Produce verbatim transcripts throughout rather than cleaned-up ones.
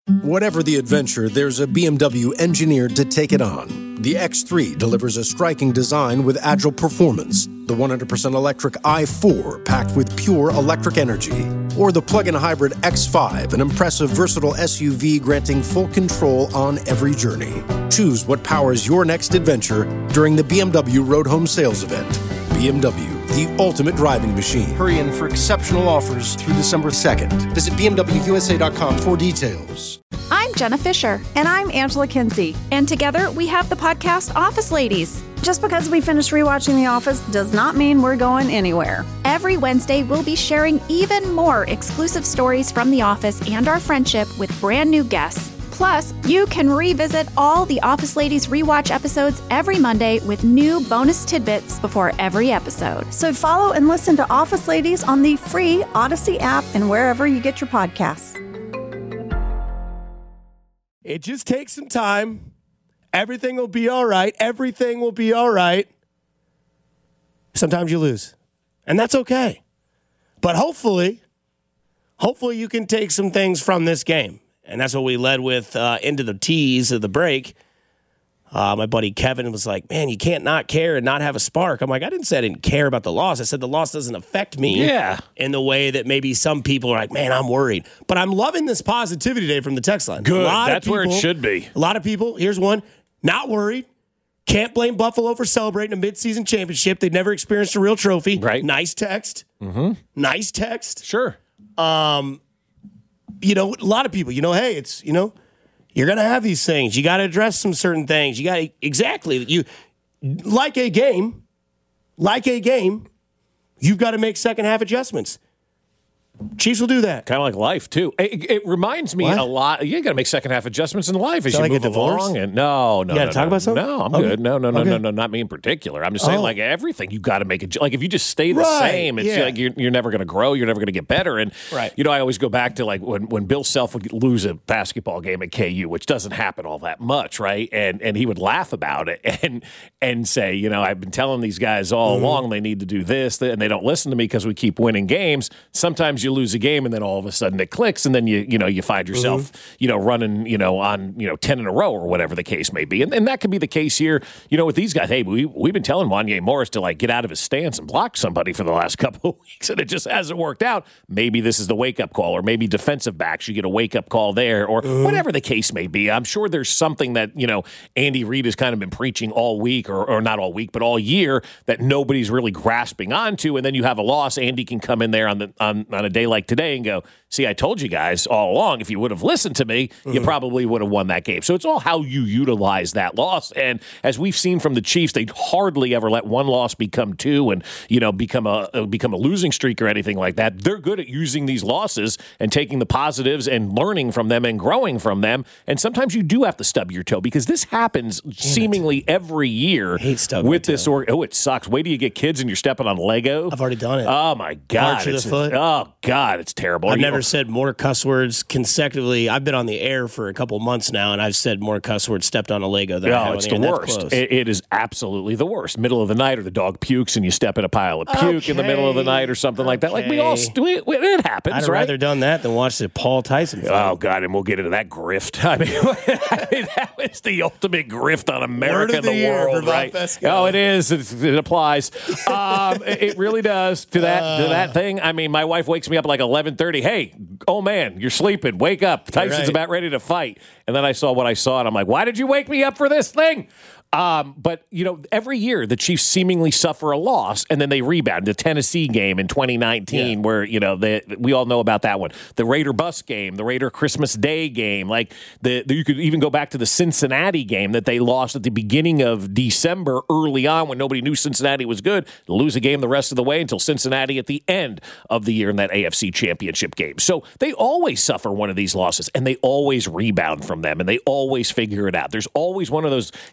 Whatever the adventure, there's a B M W engineered to take it on. The X three delivers a striking design with agile performance. The one hundred percent electric i four, packed with pure electric energy. Or the plug-in hybrid X five, an impressive, versatile S U V granting full control on every journey. Choose what powers your next adventure during the B M W Road Home Sales Event. B M W, the ultimate driving machine. Hurry in for exceptional offers through December second. Visit B M W U S A dot com for details. I'm Jenna Fisher. And I'm Angela Kinsey. And together we have the podcast Office Ladies. Just because we finished rewatching The Office does not mean we're going anywhere. Every Wednesday, we'll be sharing even more exclusive stories from The Office and our friendship with brand new guests. Plus, you can revisit all the Office Ladies rewatch episodes every Monday with new bonus tidbits before every episode. So follow and listen to Office Ladies on the free Odyssey app and wherever you get your podcasts. It just takes some time. Everything will be all right. Everything will be all right. Sometimes you lose, and that's okay. But hopefully, hopefully you can take some things from this game. And that's what we led with uh, into the tease of the break. Uh, my buddy Kevin was like, man, you can't not care and not have a spark. I'm like, I didn't say I didn't care about the loss. I said the loss doesn't affect me yeah. in the way that maybe some people are like, man, I'm worried. But I'm loving this positivity today from the text line. Good. A lot That's of people, where it should be. A lot of people, here's one, not worried. Can't blame Buffalo for celebrating a midseason championship. They've never experienced a real trophy. Right. Nice text. Mm-hmm. Nice text. Sure. Um, you know, a lot of people, you know, hey, it's, you know, you're going to have these things. You got to address some certain things. You got to, exactly, you, like a game, like a game, you've got to make second half adjustments. Chiefs will do that. Kind of like life, too. It, it reminds me What? a lot. You got to make second half adjustments in life as Sound you like a move divorce? along. And no, no, You gotta no, talk no. about something? No, I'm Okay. good. No, no, no, Okay. no, no, not me in particular. I'm just saying, Oh. like everything, you got to make it. Like if you just stay the Right, same, it's yeah. like you're, you're never going to grow. You're never going to get better. And Right. you know, I always go back to like when, when Bill Self would lose a basketball game at K U, which doesn't happen all that much, right? And and he would laugh about it and and say, you know, I've been telling these guys all Mm-hmm. along they need to do this, and they don't listen to me because we keep winning games. Sometimes you lose a game, and then all of a sudden it clicks, and then you you know you find yourself Mm-hmm. you know running you know on you know ten in a row or whatever the case may be, and, and that could be the case here. You know, with these guys, hey, we we've been telling Wanye Morris to like get out of his stance and block somebody for the last couple of weeks, and it just hasn't worked out. Maybe this is the wake up call, or maybe defensive backs you get a wake up call there, or Mm-hmm. whatever the case may be. I'm sure there's something that you know Andy Reid has kind of been preaching all week, or or not all week, but all year that nobody's really grasping onto, and then you have a loss. Andy can come in there on the on, on a day like today and go, see, I told you guys all along, if you would have listened to me, mm-hmm. you probably would have won that game. So it's all how you utilize that loss. And as we've seen from the Chiefs, they hardly ever let one loss become two and, you know, become a become a losing streak or anything like that. They're good at using these losses and taking the positives and learning from them and growing from them. And sometimes you do have to stub your toe because this happens seemingly every year I hate stubbing with my this. toe. Or, oh, it sucks. Wait till you get kids and you're stepping on Lego. I've already done it. Oh, my God. Arch of the It's- foot. Oh, God, it's terrible. I've You- never said more cuss words consecutively. I've been on the air for a couple months now, and I've said more cuss words stepped on a Lego than I No, have it's on the air, and that's worst. close. It, it is absolutely the worst. Middle of the night, or the dog pukes, and you step in a pile of puke in the middle of the night, or something like that. Like we all, Okay. we, we, it happens, I'd have right? rather done that than watch the Paul Tyson fight. Oh God, and we'll get into that grift. I mean, I mean that was the ultimate grift on America Word of and the, the year world, for Bob right? Fesco. Oh, it is. It, it applies. Um, it, it really does to that Uh. to that thing. I mean, my wife wakes me up at like eleven thirty. Hey, oh man, you're sleeping. Wake up. Tyson's right. about ready to fight. And then I saw what I saw, and I'm like, why did you wake me up for this thing? Um, but, you know, every year the Chiefs seemingly suffer a loss, and then they rebound. The Tennessee game in twenty nineteen, Yeah. where, you know, the, we all know about that one. The Raider bus game, the Raider Christmas Day game. Like, the, the you could even go back to the Cincinnati game that they lost at the beginning of December early on when nobody knew Cincinnati was good. Lose a game the rest of the way until Cincinnati at the end of the year in that A F C Championship game. So they always suffer one of these losses, and they always rebound from them, and they always figure it out. There's always one of those games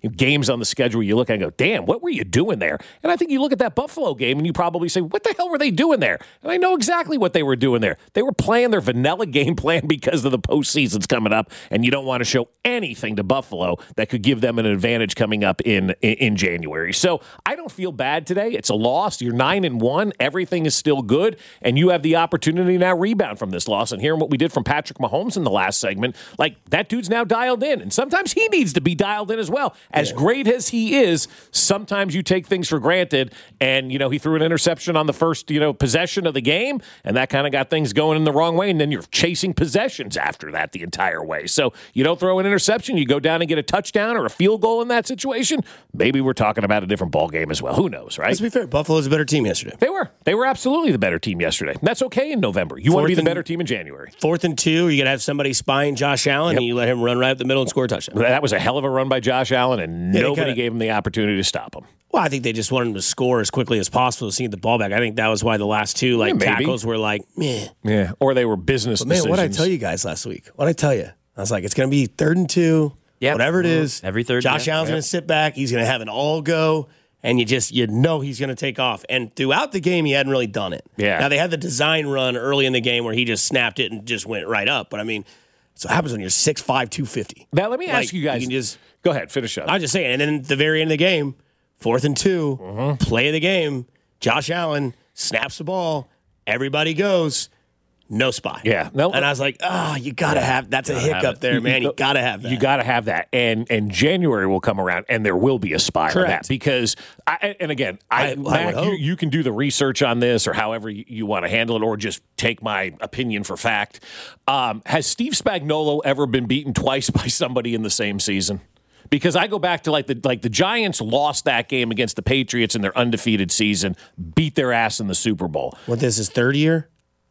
games on the schedule you look at and go, damn, what were you doing there? And I think you look at that Buffalo game and you probably say, what the hell were they doing there? And I know exactly what they were doing there. They were playing their vanilla game plan because of the postseason's coming up, and you don't want to show anything to Buffalo that could give them an advantage coming up in, in, in January. So I don't feel bad today. It's a loss. You're nine and one. Everything is still good, and you have the opportunity now to rebound from this loss. And hearing what we did from Patrick Mahomes in the last segment, like that dude's now dialed in, and sometimes he needs to be dialed in as well. As yeah. great as he is, sometimes you take things for granted, and you know he threw an interception on the first you know possession of the game, and that kind of got things going in the wrong way, and then you're chasing possessions after that the entire way. So you don't throw an interception, you go down and get a touchdown or a field goal in that situation, maybe we're talking about a different ball game as well. Who knows, right? Let's be fair, Buffalo's a better team yesterday. They were. They were absolutely the better team yesterday. That's okay in November. You Fourth want to be the better team in January. Fourth and two, you're going to have somebody spying Josh Allen, yep. and you let him run right up the middle and score a touchdown. That was a hell of a run by Josh Allen, and yeah, nobody kinda, gave him the opportunity to stop him. Well, I think they just wanted him to score as quickly as possible to see the ball back. I think that was why the last two like yeah, tackles were like, meh. Yeah, or they were business but man, decisions. What did I tell you guys last week? What did I tell you? I was like, it's going to be third and two, yep. whatever it is. Every third. Josh yeah. Allen's yep. going to sit back. He's going to have an all-go, and you just you know he's going to take off. And throughout the game, he hadn't really done it. Yeah. Now, they had the design run early in the game where he just snapped it and just went right up. But, I mean, so it happens when you're six five, two fifty. Now, let me like, ask you guys. You can just, go ahead, finish up. I'm just saying. And then at the very end of the game, fourth and two, mm-hmm. play of the game, Josh Allen snaps the ball, everybody goes, no spy. Yeah. No, and I was like, oh, you got to have, that's a hiccup there, man. You, you got to have that. You got to have that. And and January will come around, and there will be a spy on that. Because, I, and again, I, I, Mac, I you, you can do the research on this or however you, you want to handle it, or just take my opinion for fact. Um, has Steve Spagnuolo ever been beaten twice by somebody in the same season? Because I go back to like the like the Giants lost that game against the Patriots in their undefeated season, beat their ass in the Super Bowl. What, this is third year?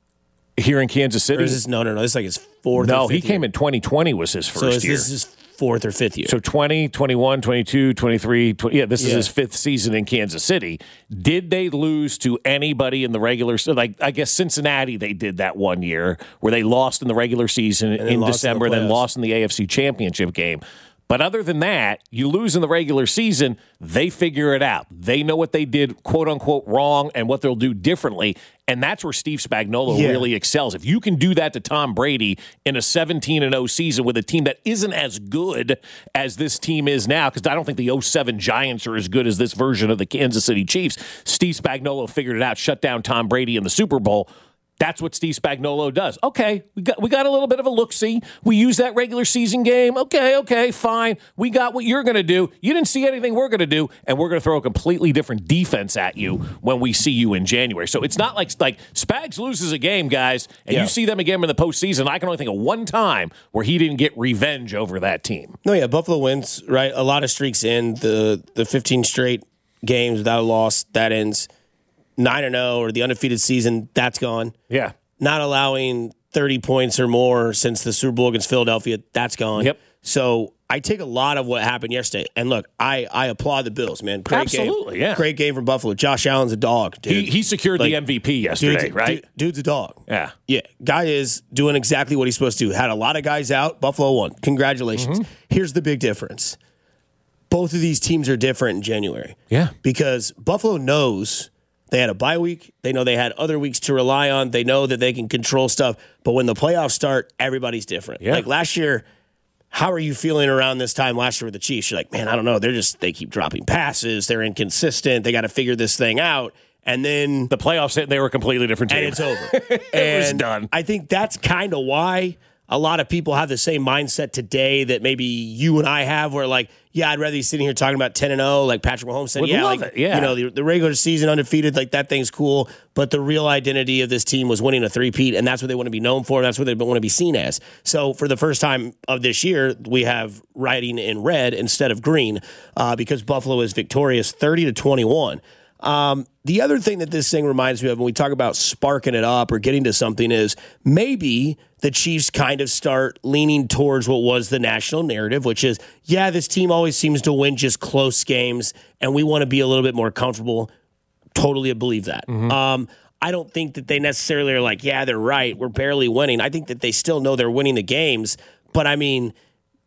Here in Kansas City? Or is this, no, no, no. This is like his fourth no, or fifth he came year. in twenty twenty was his first so is year. This is his fourth or fifth year. So twenty, twenty-one, twenty-two, twenty-three, twenty, yeah, this yeah. is his fifth season in Kansas City. Did they lose to anybody in the regular season? Like, I guess Cincinnati, they did that one year where they lost in the regular season in December, the then lost in the A F C Championship game. But other than that, you lose in the regular season, they figure it out. They know what they did, quote unquote, wrong and what they'll do differently. And that's where Steve Spagnuolo yeah. really excels. If you can do that to Tom Brady in a seventeen and oh season with a team that isn't as good as this team is now, because I don't think the oh seven Giants are as good as this version of the Kansas City Chiefs, Steve Spagnuolo figured it out, shut down Tom Brady in the Super Bowl. That's what Steve Spagnuolo does. Okay, we got we got a little bit of a look-see. We use that regular season game. Okay, okay, fine. We got what you're going to do. You didn't see anything we're going to do, and we're going to throw a completely different defense at you when we see you in January. So it's not like like Spags loses a game, guys, and yeah. you see them again in the postseason. I can only think of one time where he didn't get revenge over that team. No, yeah, Buffalo wins, right? A lot of streaks in. The, the fifteen straight games without a loss, that ends nine and oh, or the undefeated season, that's gone. Yeah. Not allowing thirty points or more since the Super Bowl against Philadelphia, that's gone. Yep. So I take a lot of what happened yesterday. And look, I, I applaud the Bills, man. Great Absolutely, game. yeah. Great game from Buffalo. Josh Allen's a dog, dude. He, he secured like, the M V P yesterday, dude's, right? Dude, dude's a dog. Yeah. Yeah. Guy is doing exactly what he's supposed to do. Had a lot of guys out. Buffalo won. Congratulations. Mm-hmm. Here's the big difference. Both of these teams are different in January. Yeah. Because Buffalo knows they had a bye week. They know they had other weeks to rely on. They know that they can control stuff. But when the playoffs start, everybody's different. Yeah. Like last year, how are you feeling around this time last year with the Chiefs? You're like, man, I don't know. They're just, they keep dropping passes. They're inconsistent. They got to figure this thing out. And then the playoffs hit, they were a completely different team. And it's over. it and was done. I think that's kind of why a lot of people have the same mindset today that maybe you and I have, where like, yeah, I'd rather be sitting here talking about ten and oh, like Patrick Mahomes said. Would yeah, love like, it. Yeah. you know, the, the regular season undefeated, like that thing's cool. But the real identity of this team was winning a three-peat, and that's what they want to be known for. And that's what they want to be seen as. So for the first time of this year, we have writing in red instead of green uh, because Buffalo is victorious, thirty to twenty-one. Um, the other thing that this thing reminds me of when we talk about sparking it up or getting to something is maybe the Chiefs kind of start leaning towards what was the national narrative, which is, yeah, this team always seems to win just close games, and we want to be a little bit more comfortable. Totally believe that. Mm-hmm. Um, I don't think that they necessarily are like, yeah, they're right. We're barely winning. I think that they still know they're winning the games, but I mean,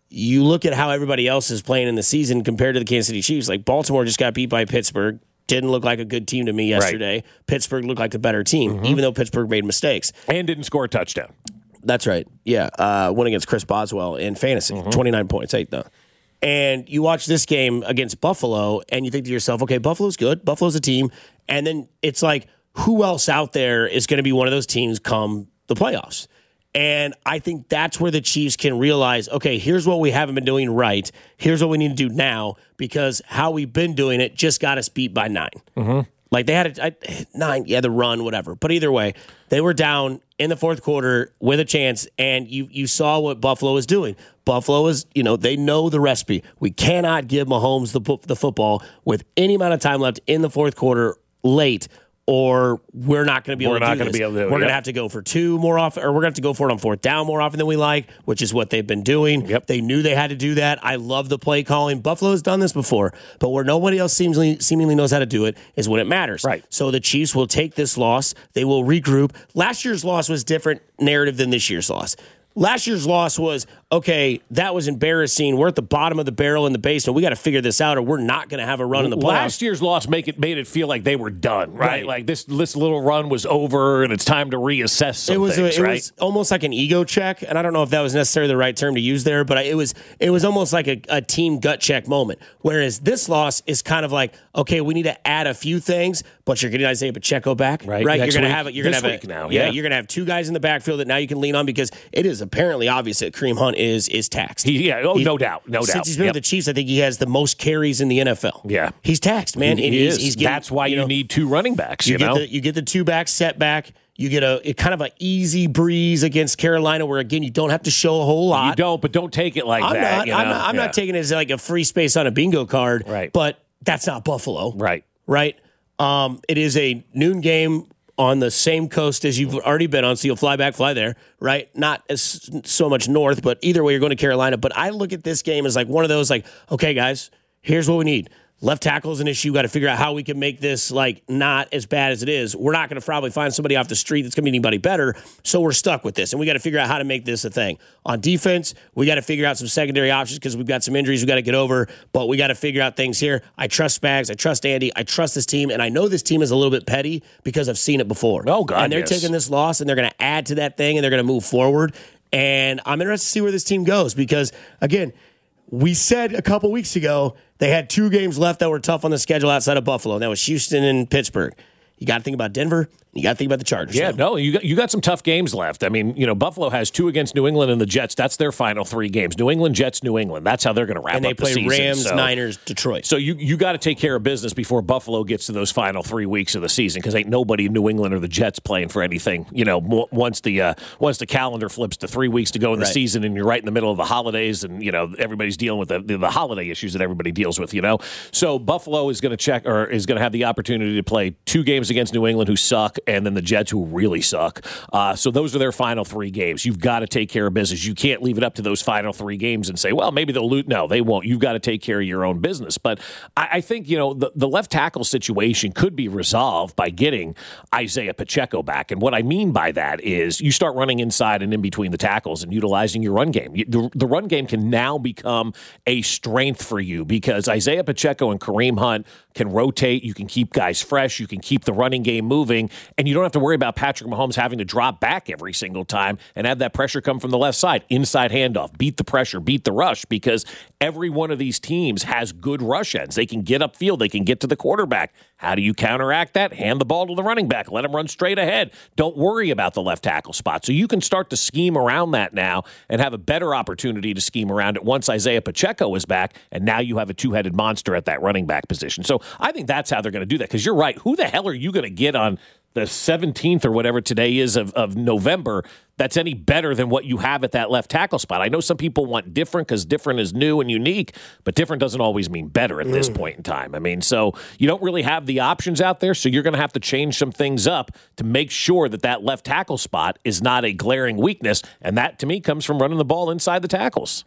you look at how everybody else is playing in the season compared to the Kansas City Chiefs. Like Baltimore just got beat by Pittsburgh. Didn't look like a good team to me yesterday. Right. Pittsburgh looked like a better team, mm-hmm. even though Pittsburgh made mistakes. And didn't score a touchdown. That's right. Yeah. Uh, won against Chris Boswell in fantasy. Mm-hmm. twenty-nine points, eight though. And you watch this game against Buffalo, and you think to yourself, okay, Buffalo's good. Buffalo's a team. And then it's like, who else out there is going to be one of those teams come the playoffs? And I think that's where the Chiefs can realize, okay, here's what we haven't been doing right. Here's what we need to do now, because how we've been doing it just got us beat by nine. Mm-hmm. Like they had a, a nine, yeah, the run, whatever. But either way, they were down in the fourth quarter with a chance, and you you saw what Buffalo was doing. Buffalo is, you know, they know the recipe. We cannot give Mahomes the the football with any amount of time left in the fourth quarter late, or we're not going to be able we're to do not going to be able to do it. We're going to yep. have to go for two more often, or we're going to have to go for it on fourth down more often than we like, which is what they've been doing. Yep. They knew they had to do that. I love the play calling. Buffalo has done this before, but where nobody else seemingly, seemingly knows how to do it is when it matters. Right. So the Chiefs will take this loss. They will regroup. Last year's loss was different narrative than this year's loss. Last year's loss was, okay, that was embarrassing. We're at the bottom of the barrel in the basement. We got to figure this out, or we're not going to have a run in the playoffs. Last year's loss make it made it feel like they were done, right? Right. Like this this little run was over, and it's time to reassess some it was things, a, it right? was almost like an ego check, and I don't know if that was necessarily the right term to use there, but it was it was almost like a, a team gut check moment. Whereas this loss is kind of like, okay, we need to add a few things, but you're getting Isaiah Pacheco back, right? right? Next you're gonna week, have you're gonna this have week a, now, yeah, yeah. You're gonna have two guys in the backfield that now you can lean on, because it is apparently obvious that Kareem Hunt is is taxed. He, yeah, oh, He- no doubt, no Since doubt. he's been Yep. with the Chiefs, I think he has the most carries in the N F L. Yeah. He's taxed, man. He, and he he's, is. he's getting, That's why you, know, need two running backs. You, You, get know, the you get the two back set back. You get a it kind of an easy breeze against Carolina, where again you don't have to show a whole lot. you don't, but don't take it like I'm that. not. you I'm, know? not I'm Yeah. not taking it as like a free space on a bingo card. Right. But that's not Buffalo. Right. Right. Um, it is a noon game on the same coast as you've already been on, so you'll fly back, fly there, right? Not as so much north, but either way, you're going to Carolina. But I look at this game as like one of those, like, okay, guys, here's what we need. Left tackle is an issue. Got to figure out how we can make this like not as bad as it is. We're not going to probably find somebody off the street that's going to be anybody better, so we're stuck with this, and we got to figure out how to make this a thing. On defense, we got to figure out some secondary options because we've got some injuries we got to get over, but we got to figure out things here. I trust Spags. I trust Andy. I trust this team, and I know this team is a little bit petty because I've seen it before. Oh, God, And they're yes. taking this loss, and they're going to add to that thing, and they're going to move forward. And I'm interested to see where this team goes because, again, we said a couple weeks ago they had two games left that were tough on the schedule outside of Buffalo, and that was Houston and Pittsburgh. You got to think about Denver. You got to think about the Chargers. Yeah, so. no, you got you got some tough games left. I mean, you know, Buffalo has two against New England and the Jets. That's their final three games. New England, Jets, New England. That's how they're going to wrap And they up play the season. Rams, so. Niners, Detroit. So you you got to take care of business before Buffalo gets to those final three weeks of the season because ain't nobody in New England or the Jets playing for anything. You know, mo- once the uh, once the calendar flips to three weeks to go in the Right. season and you're right in the middle of the holidays and you know everybody's dealing with the, the, the holiday issues that everybody deals with. You know, so Buffalo is going to check or is going to have the opportunity to play two games against New England who suck and then the Jets who really suck. Uh, so those are their final three games. You've got to take care of business. You can't leave it up to those final three games and say, well, maybe they'll lose. No, they won't. You've got to take care of your own business. But I, I think, you know, the, the left tackle situation could be resolved by getting Isaiah Pacheco back. And what I mean by that is you start running inside and in between the tackles and utilizing your run game. You, the, the run game can now become a strength for you because Isaiah Pacheco and Kareem Hunt can rotate. You can keep guys fresh. You can keep the running game moving. And you don't have to worry about Patrick Mahomes having to drop back every single time and have that pressure come from the left side. Inside handoff, beat the pressure, beat the rush, because every one of these teams has good rush ends. They can get upfield. They can get to the quarterback. How do you counteract that? Hand the ball to the running back. Let him run straight ahead. Don't worry about the left tackle spot. So you can start to scheme around that now and have a better opportunity to scheme around it once Isaiah Pacheco is back, and now you have a two-headed monster at that running back position. So I think that's how they're going to do that, because you're right. Who the hell are you going to get on the seventeenth or whatever today is of, of November that's any better than what you have at that left tackle spot? I know some people want different because different is new and unique, but different doesn't always mean better at this mm. point in time. I mean, so you don't really have the options out there, so you're going to have to change some things up to make sure that that left tackle spot is not a glaring weakness, and that, to me, comes from running the ball inside the tackles.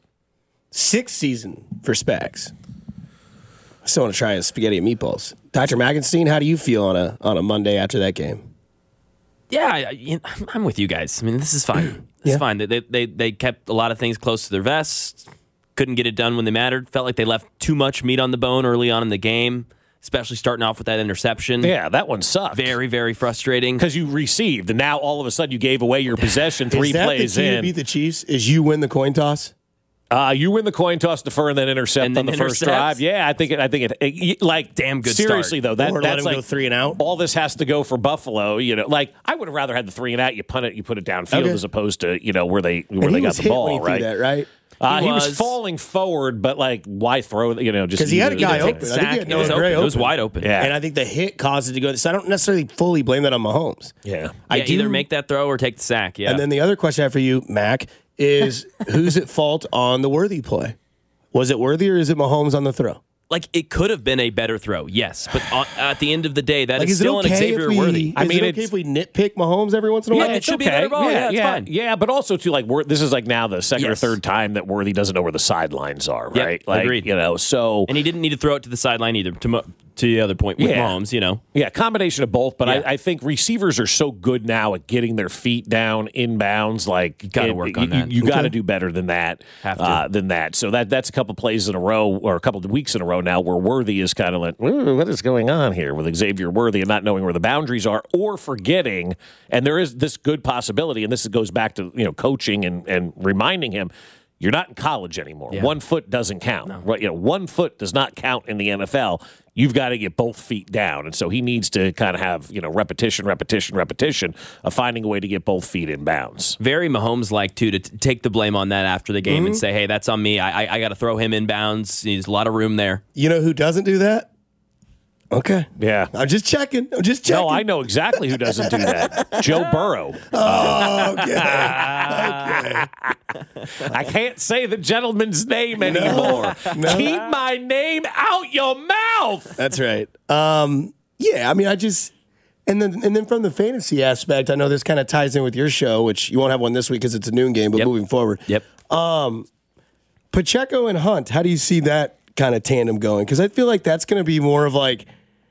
Sixth season for Spags. I still want to try his spaghetti and meatballs. Doctor Magenstein, how do you feel on a on a Monday after that game? Yeah, I, you know, I'm with you guys. I mean, this is fine. It's Yeah. fine. They, they they kept a lot of things close to their vests. couldn't get it done when they mattered. Felt like they left too much meat on the bone early on in the game, especially starting off with that interception. Yeah, that one sucked. Very, very frustrating. Because you received, and now all of a sudden you gave away your possession three is that plays the key in. to beat the Chiefs? Is you win the coin toss? Uh, you win the coin toss, defer, and then intercept And then on the first intercept? drive. Yeah, I think it. I think it. it like Damn good Seriously start. though, that Or let that's him like go three and out? All this has to go for Buffalo. You know, like I would have rather had the three and out. You punt it, you put it downfield Okay. as opposed to you know where they where And they he got was the hit ball. when he right? threw that, right? Uh, He he, was. was. falling forward, but like why throw? You know, just Because he had a either- guy either- open. I think he Sack. had It was Noah open. Gray It was open. wide open. Yeah. And I think the hit caused it to go. So I don't necessarily fully blame that on Mahomes. Yeah. I Yeah, do, either make that throw or take the sack. Yeah. And then the other question I have for you, Mac, is who's at fault on the Worthy play? Was it Worthy or is it Mahomes on the throw? like it could have been a better throw, yes, but on, at the end of the day, that Like, is is it still okay an if Xavier we, Worthy. I is mean, it okay it's- if we nitpick Mahomes every once in a while? Yeah, it should be a better ball. Yeah, it's yeah, fine. yeah, but also too like we're, this is like now the second Yes. or third time that Worthy doesn't know where the sidelines are, Yep, right? Like, agreed. You know, so And he didn't need to throw it to the sideline either. To mo- to the other point with Yeah. Mahomes, you know, yeah, combination of both. But Yeah. I, I think receivers are so good now at getting their feet down inbounds. Like, gotta it- work you, on that. You, got to Okay. do better than that. Have to. Uh, than that. So that that's a couple plays in a row, or a couple of weeks in a row now, where Worthy is kind of like, "Ooh, what is going on here with Xavier Worthy, and not knowing where the boundaries are, or forgetting. And there is this good possibility, and this goes back to you know coaching and and reminding him. You're not in college anymore. Yeah. One foot doesn't count. Right? You know, one foot does not count in the N F L. You've got to get both feet down, and so he needs to kind of have you know repetition, repetition, repetition of finding a way to get both feet in bounds. very Mahomes like too to t- take the blame on that after the game Mm-hmm. and say, "Hey, that's on me. I I, I got to throw him in bounds. There's a lot of room there." You know who doesn't do that? Okay. Yeah. I'm just checking. I'm just checking. No, I know exactly who doesn't do that. Joe Burrow. Oh, okay. okay. I can't say the gentleman's name anymore. No. Keep my name out your mouth. That's right. Um, yeah, I mean, I just and then and then from the fantasy aspect, I know this kind of ties in with your show, which you won't have one this week because it's a noon game. But Yep. moving forward, Yep. Pacheco and Hunt. How do you see that kind of tandem going? Because I feel like that's going to be more of like.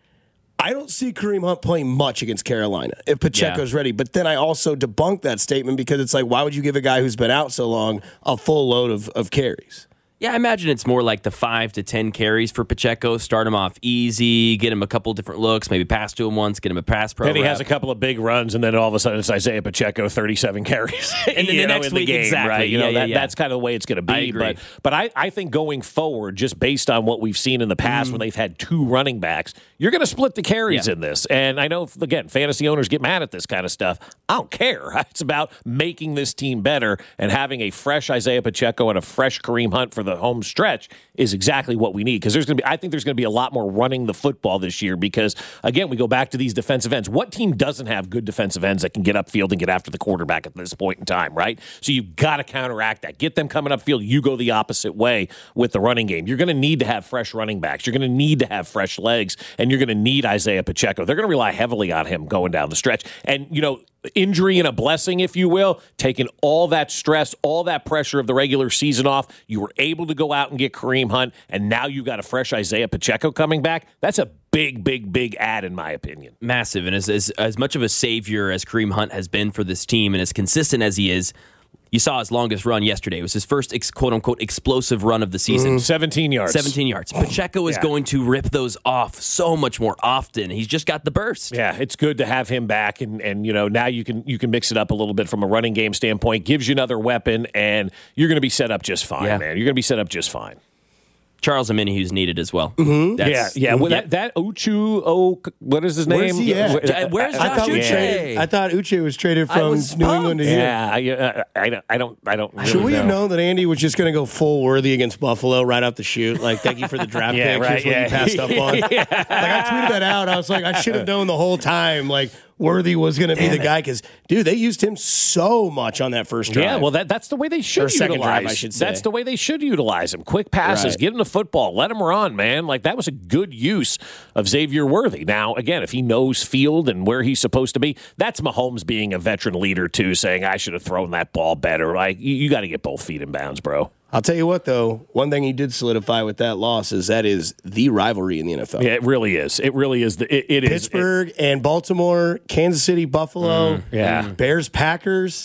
I don't see Kareem Hunt playing much against Carolina if Pacheco's Yeah. ready. But then I also debunk that statement because it's like, why would you give a guy who's been out so long a full load of, of carries? Yeah, I imagine it's more like the five to ten carries for Pacheco. Start him off easy, get him a couple different looks, maybe pass to him once, get him a pass pro. Then he rep. has a couple of big runs, and then all of a sudden it's Isaiah Pacheco, thirty-seven carries. And then you the know, next in the week, game, exactly. right? You Yeah, know, yeah, that, yeah. that's kind of the way it's going to be. I agree. But but I, I think going forward, just based on what we've seen in the past when they've had two running backs, you're going to split the carries Yeah. in this. And I know, again, fantasy owners get mad at this kind of stuff. I don't care. It's about making this team better, and having a fresh Isaiah Pacheco and a fresh Kareem Hunt for the home stretch is exactly what we need, because there's going to be I think there's going to be a lot more running the football this year, because again we go back to these defensive ends. What team doesn't have good defensive ends that can get upfield and get after the quarterback at this point in time, right? So you've got to counteract that. Get them coming upfield. You go the opposite way with the running game. You're going to need to have fresh running backs. You're going to need to have fresh legs, and you're going to need Isaiah Pacheco. They're going to rely heavily on him going down the stretch. And you know, injury and a blessing, if you will, taking all that stress, all that pressure of the regular season off. You were able to go out and get Kareem Hunt, and now you've got a fresh Isaiah Pacheco coming back. That's a big, big, big add, in my opinion. massive. And as, as as much of a savior as Kareem Hunt has been for this team, and as consistent as he is, you saw his longest run yesterday. It was his first ex, quote unquote explosive run of the season. seventeen yards. seventeen yards. Pacheco is Yeah. going to rip those off so much more often. He's just got the burst. Yeah, it's good to have him back, and and you know now you can you can mix it up a little bit from a running game standpoint. Gives you another weapon, and you're going to be set up just fine, Yeah. man. You're going to be set up just fine. Charles Amini, who's needed as well. Yeah, That's, yeah. Well, Yep. that that Uchu, oh, what is his Where's name? he at? Uh, Where's I Josh thought we Uche? traded. I thought Uche was traded I from was New England to here. Yeah, I, uh, I don't, I don't, I don't. Should really we have know. known that Andy was just going to go full Worthy against Buffalo right off the shoot? Like, thank you for the draft Yeah, pick. right, Here's what yeah. you passed up on. Like, I tweeted that out. I was like, I should have known the whole time. Like, Worthy was going to be the guy because, dude, they used him so much on that first drive. Yeah, well, that, that's the way they should Or second utilize. drive, I should say. That's the way they should utilize him. Quick passes, Right. get him the football, let him run, man. Like, that was a good use of Xavier Worthy. Now, again, if he knows field and where he's supposed to be, that's Mahomes being a veteran leader, too, saying, I should have thrown that ball better. Like, you, you got to get both feet in bounds, bro. I'll tell you what, though, one thing he did solidify with that loss is that is the rivalry in the N F L. Yeah, it really is. It really is. The, it, it is. Pittsburgh and Baltimore, Kansas City, Buffalo, yeah. Bears, Packers.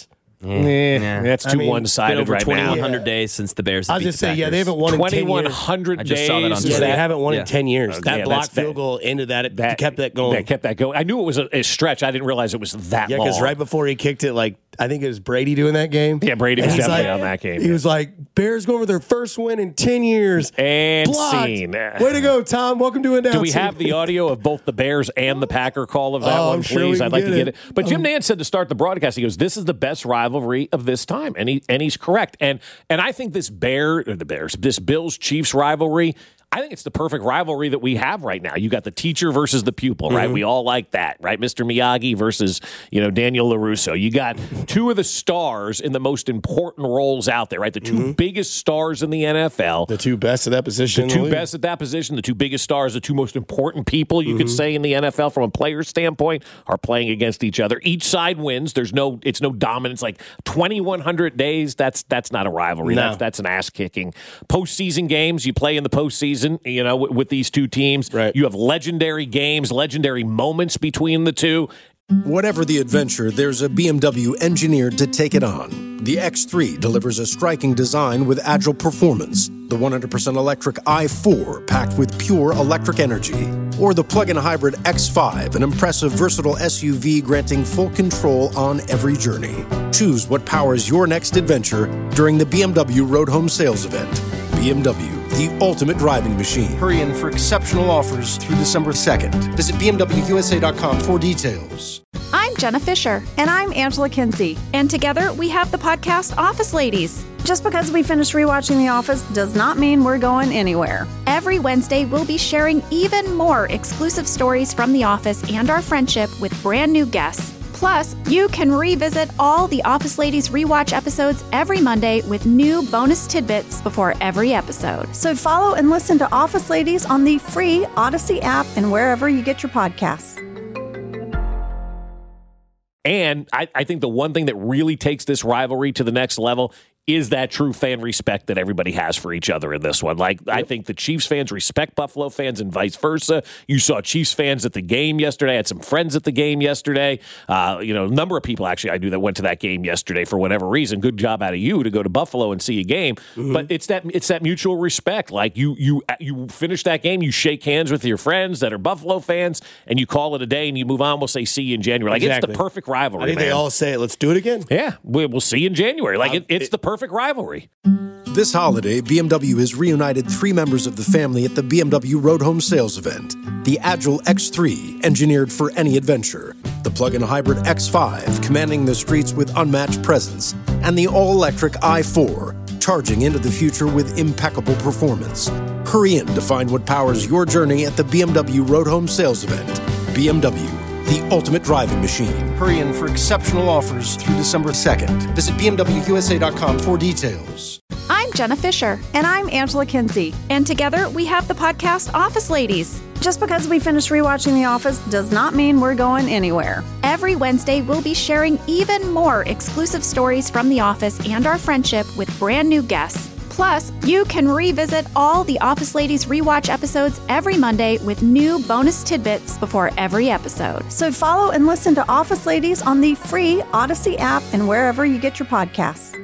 Eh, Nah. That's I too mean, one Been sided over right twenty-one hundred now. days since the Bears have I was beat just the saying, yeah, they Packers. haven't won in ten twenty-one years. hundred I days. just saw that on is Twitter. Yeah, that- they haven't won Yeah. in ten years. Okay, that yeah, block that's that- field goal into that, it that kept that going. That kept that going. I knew it was a, a stretch. I didn't realize it was that Yeah, long. because right before he kicked it, like I think it was Brady doing that game. Yeah, Brady And was he's definitely like- on that game. He was like, "Bears going for their first win in ten years." And Blocked. scene. Way to go, Tom! Welcome to announcing. Do we have the audio of both the Bears and the Packer call of that Oh, one, I'm sure please? we can I'd like get to get it. it. But Jim Nantz said to start the broadcast, he goes, "This is the best rivalry of this time," and he and he's correct. And and I think this Bear or the Bears, this Bills Chiefs rivalry, I think it's the perfect rivalry that we have right now. You got the teacher versus the pupil, right? Mm-hmm. We all like that, right? Mister Miyagi versus, you know, Daniel LaRusso. You got two of the stars in the most important roles out there, right? The 2 Mm-hmm. biggest stars in the N F L. the two best at that position? The two best at that position, the two biggest stars, the two most important people you could say in the N F L from a player standpoint are playing against each other. Each side wins. There's no, it's no dominance. Like twenty-one hundred days. That's that's not a rivalry. No. That's that's an ass kicking. Postseason games. You play in the postseason. You know, with, with these two teams, Right. you have legendary games, legendary moments between the two. Whatever the adventure, there's a B M W engineered to take it on. The X three delivers a striking design with agile performance. The one hundred percent electric i four packed with pure electric energy. Or the plug-in hybrid X five, an impressive versatile S U V granting full control on every journey. Choose what powers your next adventure during the B M W Road Home Sales Event. B M W, the ultimate driving machine. Hurry in for exceptional offers through December second. Visit B M W U S A dot com for details. I'm Jenna Fisher, And I'm Angela Kinsey. and together we have the podcast Office Ladies. Just because we finished rewatching The Office does not mean we're going anywhere. Every Wednesday, we'll be sharing even more exclusive stories from The Office and our friendship with brand new guests. Plus, you can revisit all the Office Ladies rewatch episodes every Monday with new bonus tidbits before every episode. So follow and listen to Office Ladies on the free Odyssey app and wherever you get your podcasts. And I, I think the one thing that really takes this rivalry to the next level is that true fan respect that everybody has for each other in this one. Like, yep. I think the Chiefs fans respect Buffalo fans and vice versa. You saw Chiefs fans at the game yesterday. I had some friends at the game yesterday. Uh, you know, a number of people actually I knew that went to that game yesterday for whatever reason. Good job out of you to go to Buffalo and see a game. Mm-hmm. But it's that it's that mutual respect. Like, you you you finish that game, you shake hands with your friends that are Buffalo fans, and you call it a day and you move on. We'll say see you in January. Like, exactly. It's the perfect rivalry, I think man. they all say it. Let's do it again. Yeah, we- we'll see you in January. Like, Uh, it, it's it- the perfect rivalry. This holiday, B M W has reunited three members of the family at the B M W Road Home Sales Event. The Agile X three, engineered for any adventure. The plug-in hybrid X five, commanding the streets with unmatched presence. And the all-electric i four, charging into the future with impeccable performance. Hurry in to find what powers your journey at the B M W Road Home Sales Event. B M W, the ultimate driving machine. Hurry in for exceptional offers through December second. Visit B M W U S A dot com for details. I'm Jenna Fisher, And I'm Angela Kinsey. and together we have the podcast Office Ladies. Just because we finished rewatching The Office does not mean we're going anywhere. Every Wednesday, we'll be sharing even more exclusive stories from The Office and our friendship with brand new guests. Plus, you can revisit all the Office Ladies rewatch episodes every Monday with new bonus tidbits before every episode. So follow and listen to Office Ladies on the free Odyssey app and wherever you get your podcasts.